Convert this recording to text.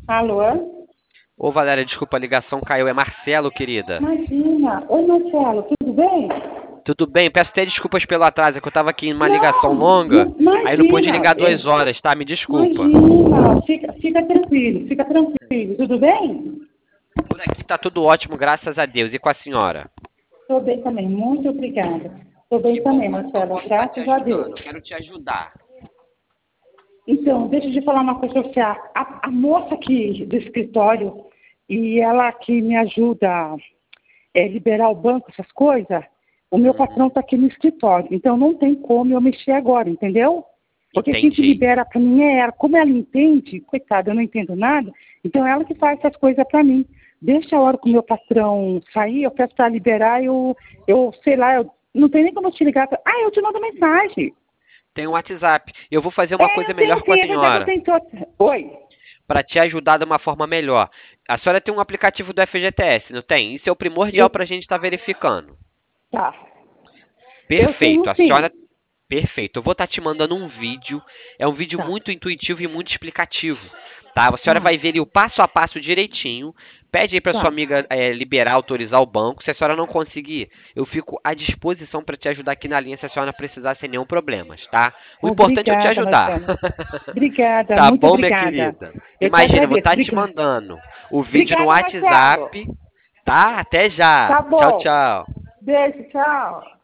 Alô? Ô, Valéria, desculpa, a ligação caiu. É Marcelo, querida. Imagina. Oi, Marcelo, tudo bem? Tudo bem? Peço até desculpas pelo atraso, é que eu tava aqui em uma ligação Não, longa, aí eu não pude imagina. ligar 2 horas, tá? Me desculpa. Imagina. Fica tranquilo, fica tranquilo. Tudo bem? Por aqui tá tudo ótimo, graças a Deus. E com a senhora? Estou bem também, muito obrigada. Estou Que bem bom, também, como é que eu Marcelo, posso estar te graças a ajudando? Deus. Eu quero te ajudar. Então, deixa eu te falar uma coisa pra você. A moça aqui do escritório, e ela que me ajuda a liberar o banco, essas coisas, o meu Uhum. patrão está aqui no escritório. Então, não tem como eu mexer agora, entendeu? Porque quem que Entendi. libera para mim é ela. Como ela entende, coitada, eu não entendo nada, então é ela que faz essas coisas para mim. Deixa a hora que o meu patrão sair, eu peço para liberar, eu sei lá, eu não tem nem como eu te ligar. Eu te mando mensagem. Tem um WhatsApp. Eu vou fazer uma coisa Eu tenho melhor com a sim, é verdade, eu senhora, tenho todo. Oi. para te ajudar de uma forma melhor. A senhora tem um aplicativo do FGTS, não tem? Isso é o primordial Eu, para a gente estar verificando. tá. Eu Perfeito. tenho A sim. senhora Perfeito. Eu vou estar te mandando um vídeo. É um vídeo Tá. muito intuitivo e muito explicativo. Tá? A senhora Tá. vai ver ali o passo a passo direitinho. Pede aí para sua Tá. amiga liberar, autorizar o banco. Se a senhora não conseguir, eu fico à disposição para te ajudar aqui na linha se a senhora precisar sem nenhum problema, tá? O importante é eu te Obrigada, ajudar. Marcela. Obrigada, Tá muito bom, minha obrigada. querida? Eu te Imagina, eu vou agradeço. estar te Obrigada. mandando o vídeo no Obrigada, Marcelo. WhatsApp, tá? Até já. Tá Tchau, bom. tchau. Beijo, tchau.